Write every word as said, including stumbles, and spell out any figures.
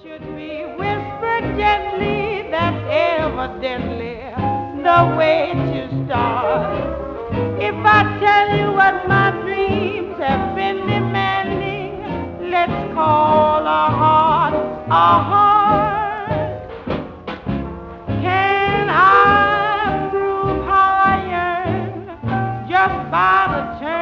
should be whispered gently, that's evidently the way to start. If I tell you what my dreams have been demanding, let's call a heart a heart. Can I prove how I yearn just by the turn